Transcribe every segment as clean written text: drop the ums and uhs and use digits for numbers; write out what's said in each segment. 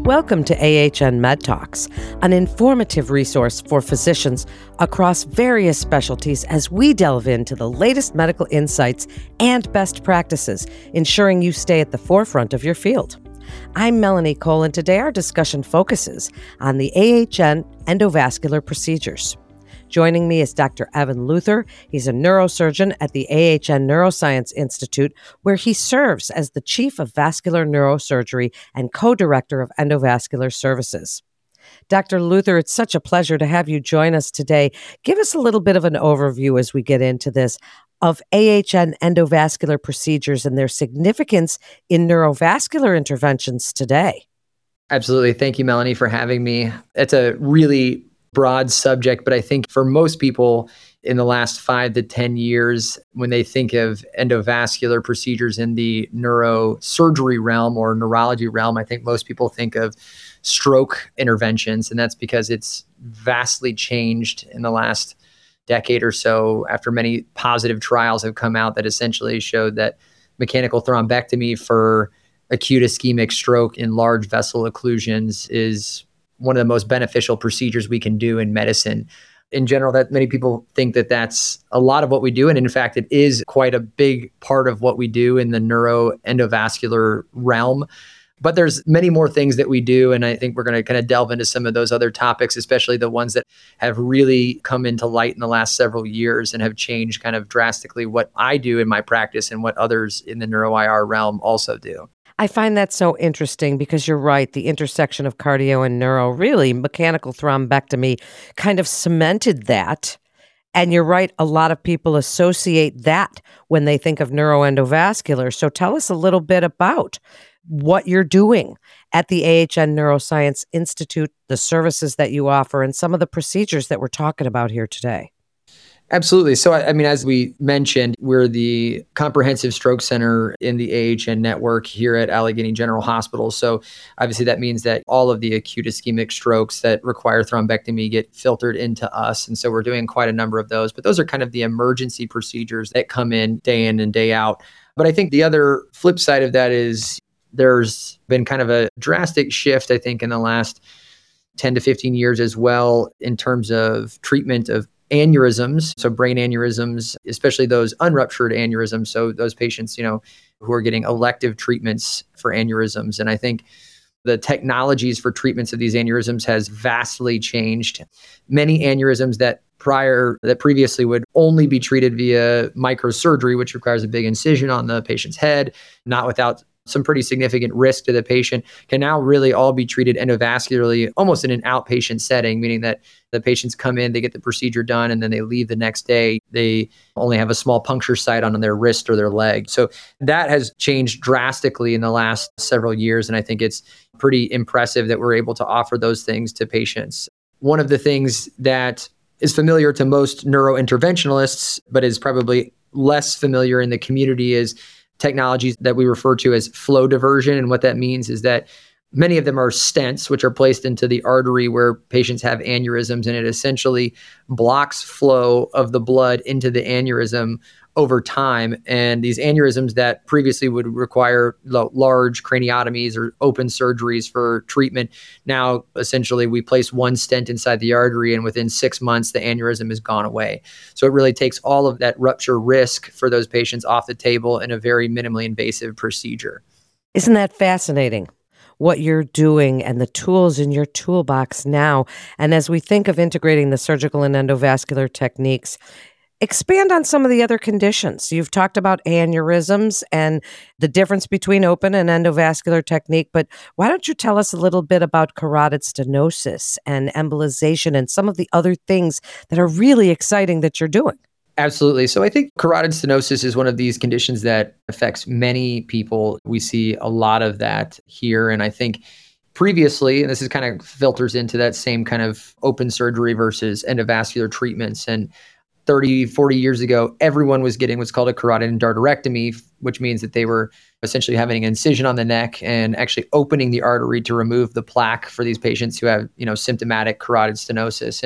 Welcome to AHN Med Talks, an informative resource for physicians across various specialties as we delve into the latest medical insights and best practices, ensuring you stay at the forefront of your field. I'm Melanie Cole, and today our discussion focuses on the AHN endovascular procedures. Joining me is Dr. Evan Luther. He's a neurosurgeon at the AHN Neuroscience Institute, where he serves as the Chief of Vascular Neurosurgery and Co-Director of Endovascular Services. Dr. Luther, it's such a pleasure to have you join us today. Give us a little bit of an overview as we get into this of AHN endovascular procedures and their significance in neurovascular interventions today. Absolutely. Thank you, Melanie, for having me. It's a really broad subject, but I think for most people in the last 5 to 10 years, when they think of endovascular procedures in the neurosurgery realm or neurology realm, I think most people think of stroke interventions. And that's because it's vastly changed in the last decade or so after many positive trials have come out that essentially showed that mechanical thrombectomy for acute ischemic stroke in large vessel occlusions is one of the most beneficial procedures we can do in medicine. In general, that many people think that that's a lot of what we do. And in fact, it is quite a big part of what we do in the neuroendovascular realm. But there's many more things that we do. And I think we're going to kind of delve into some of those other topics, especially the ones that have really come into light in the last several years and have changed kind of drastically what I do in my practice and what others in the neuro-IR realm also do. I find that so interesting because you're right. The intersection of cardio and neuro, really, mechanical thrombectomy kind of cemented that. And you're right, a lot of people associate that when they think of neuroendovascular. So tell us a little bit about what you're doing at the AHN Neuroscience Institute, the services that you offer, and some of the procedures that we're talking about here today. Absolutely. So, I mean, as we mentioned, we're the comprehensive stroke center in the AHN network here at Allegheny General Hospital. So obviously that means that all of the acute ischemic strokes that require thrombectomy get filtered into us. And so we're doing quite a number of those, but those are kind of the emergency procedures that come in and day out. But I think the other flip side of that is there's been kind of a drastic shift, I think, in the last 10 to 15 years as well in terms of treatment of aneurysms, so brain aneurysms, especially those unruptured aneurysms. So those patients, who are getting elective treatments for aneurysms. And I think the technologies for treatments of these aneurysms has vastly changed. Many aneurysms that previously would only be treated via microsurgery, which requires a big incision on the patient's head, not without some pretty significant risk to the patient, can now really all be treated endovascularly, almost in an outpatient setting, meaning that the patients come in, they get the procedure done, and then they leave the next day. They only have a small puncture site on their wrist or their leg. So that has changed drastically in the last several years. And I think it's pretty impressive that we're able to offer those things to patients. One of the things that is familiar to most neurointerventionalists, but is probably less familiar in the community is technologies that we refer to as flow diversion. And what that means is that many of them are stents, which are placed into the artery where patients have aneurysms, and it essentially blocks flow of the blood into the aneurysm over time. And these aneurysms that previously would require large craniotomies or open surgeries for treatment, now essentially we place one stent inside the artery, and within 6 months, the aneurysm is gone away. So it really takes all of that rupture risk for those patients off the table in a very minimally invasive procedure. Isn't that fascinating? What you're doing and the tools in your toolbox now. And as we think of integrating the surgical and endovascular techniques, expand on some of the other conditions. You've talked about aneurysms and the difference between open and endovascular technique, but why don't you tell us a little bit about carotid stenosis and embolization and some of the other things that are really exciting that you're doing? Absolutely. So I think carotid stenosis is one of these conditions that affects many people. We see a lot of that here. And I think previously, and this is kind of filters into that same kind of open surgery versus endovascular treatments. And 30, 40 years ago, everyone was getting what's called a carotid endarterectomy, which means that they were essentially having an incision on the neck and actually opening the artery to remove the plaque for these patients who have, symptomatic carotid stenosis. And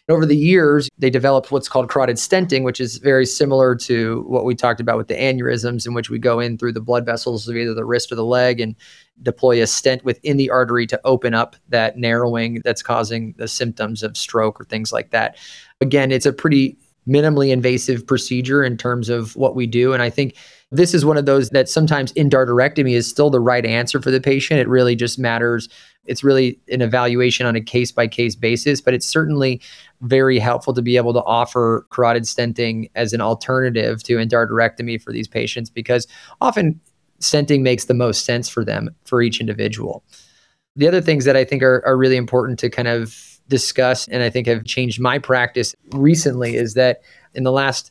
Over the years, they developed what's called carotid stenting, which is very similar to what we talked about with the aneurysms, in which we go in through the blood vessels of either the wrist or the leg and deploy a stent within the artery to open up that narrowing that's causing the symptoms of stroke or things like that. Again, it's a pretty minimally invasive procedure in terms of what we do. And I think this is one of those that sometimes endarterectomy is still the right answer for the patient. It really just matters. It's really an evaluation on a case-by-case basis, but it's certainly very helpful to be able to offer carotid stenting as an alternative to endarterectomy for these patients, because often stenting makes the most sense for them, for each individual. The other things that I think are really important to kind of discuss, and I think have changed my practice recently, is that in the last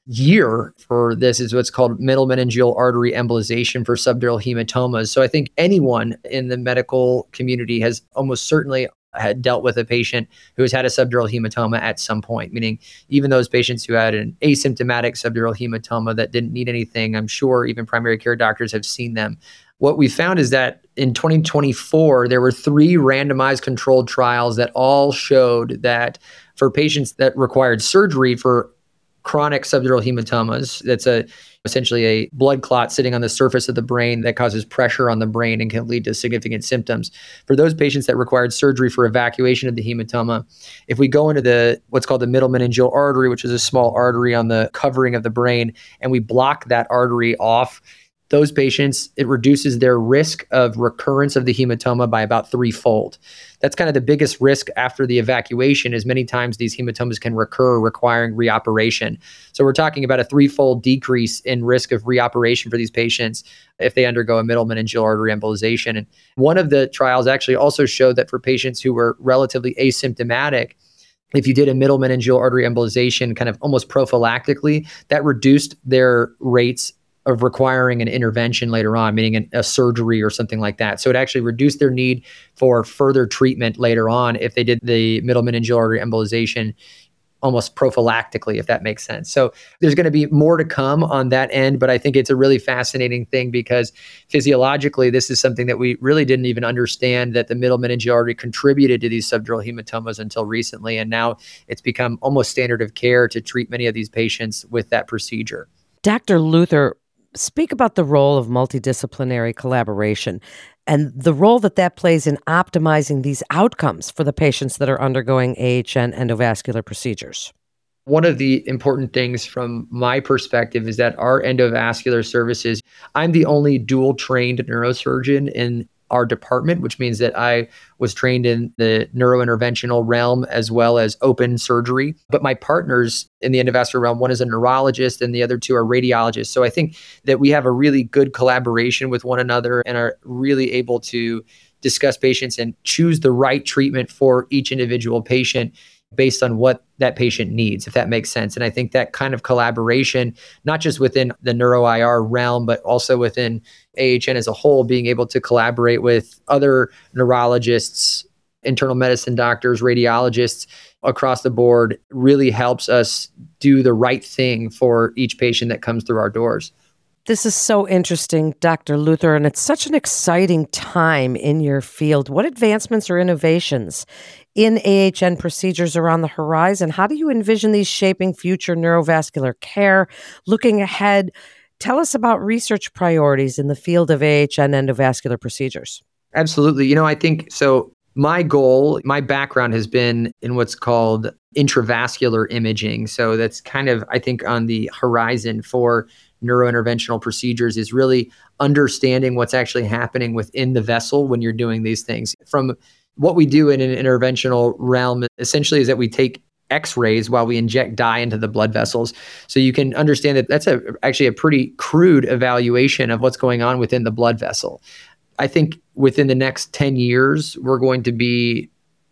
year for this is what's called middle meningeal artery embolization for subdural hematomas. So I think anyone in the medical community has almost certainly had dealt with a patient who has had a subdural hematoma at some point, meaning even those patients who had an asymptomatic subdural hematoma that didn't need anything, I'm sure even primary care doctors have seen them. What we found is that in 2024, there were 3 randomized controlled trials that all showed that for patients that required surgery for chronic subdural hematomas, that's essentially a blood clot sitting on the surface of the brain that causes pressure on the brain and can lead to significant symptoms. For those patients that required surgery for evacuation of the hematoma, if we go into what's called the middle meningeal artery, which is a small artery on the covering of the brain, and we block that artery off, those patients, it reduces their risk of recurrence of the hematoma by about 3-fold. That's kind of the biggest risk after the evacuation, is many times these hematomas can recur, requiring reoperation. So we're talking about a 3-fold decrease in risk of reoperation for these patients if they undergo a middle meningeal artery embolization. And one of the trials actually also showed that for patients who were relatively asymptomatic, if you did a middle meningeal artery embolization kind of almost prophylactically, that reduced their rates of requiring an intervention later on, meaning a surgery or something like that. So it actually reduced their need for further treatment later on if they did the middle meningeal artery embolization almost prophylactically, if that makes sense. So there's going to be more to come on that end, but I think it's a really fascinating thing because physiologically, this is something that we really didn't even understand, that the middle meningeal artery contributed to these subdural hematomas until recently. And now it's become almost standard of care to treat many of these patients with that procedure. Dr. Luther, speak about the role of multidisciplinary collaboration and the role that plays in optimizing these outcomes for the patients that are undergoing AHN endovascular procedures. One of the important things from my perspective is that our endovascular services, I'm the only dual trained neurosurgeon in our department, which means that I was trained in the neurointerventional realm as well as open surgery. But my partners in the endovascular realm, one is a neurologist and the other 2 are radiologists. So I think that we have a really good collaboration with one another and are really able to discuss patients and choose the right treatment for each individual patient based on what that patient needs, if that makes sense. And I think that kind of collaboration, not just within the neuro-IR realm, but also within AHN as a whole, being able to collaborate with other neurologists, internal medicine doctors, radiologists across the board, really helps us do the right thing for each patient that comes through our doors. This is so interesting, Dr. Luther, and it's such an exciting time in your field. What advancements or innovations in AHN procedures are on the horizon? How do you envision these shaping future neurovascular care? Looking ahead, tell us about research priorities in the field of AHN endovascular procedures. Absolutely. I think so. My goal, my background has been in what's called intravascular imaging. So that's kind of, I think, on the horizon for neurointerventional procedures, is really understanding what's actually happening within the vessel when you're doing these things. From what we do in an interventional realm, essentially, is that we take X-rays while we inject dye into the blood vessels. So you can understand that that's actually a pretty crude evaluation of what's going on within the blood vessel. I think within the next 10 years, we're going to be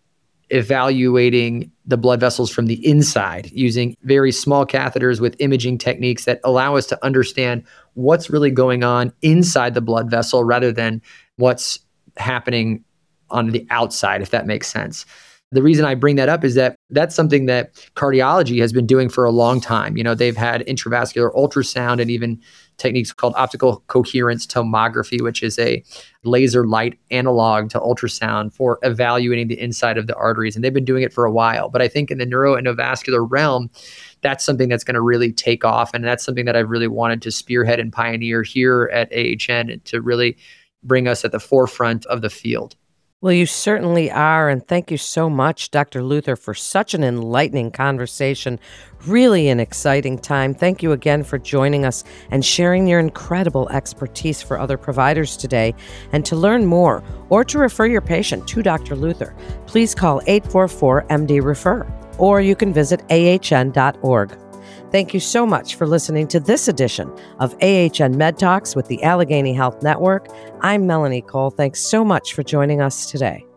evaluating the blood vessels from the inside using very small catheters with imaging techniques that allow us to understand what's really going on inside the blood vessel rather than what's happening on the outside, if that makes sense. The reason I bring that up is that That's something that cardiology has been doing for a long time. They've had intravascular ultrasound and even techniques called optical coherence tomography, which is a laser light analog to ultrasound for evaluating the inside of the arteries. And they've been doing it for a while. But I think in the neuroendovascular realm, that's something that's going to really take off. And that's something that I've really wanted to spearhead and pioneer here at AHN to really bring us at the forefront of the field. Well, you certainly are. And thank you so much, Dr. Luther, for such an enlightening conversation. Really an exciting time. Thank you again for joining us and sharing your incredible expertise for other providers today. And to learn more or to refer your patient to Dr. Luther, please call 844-MD-REFER, or you can visit ahn.org. Thank you so much for listening to this edition of AHN Med Talks with the Allegheny Health Network. I'm Melanie Cole. Thanks so much for joining us today.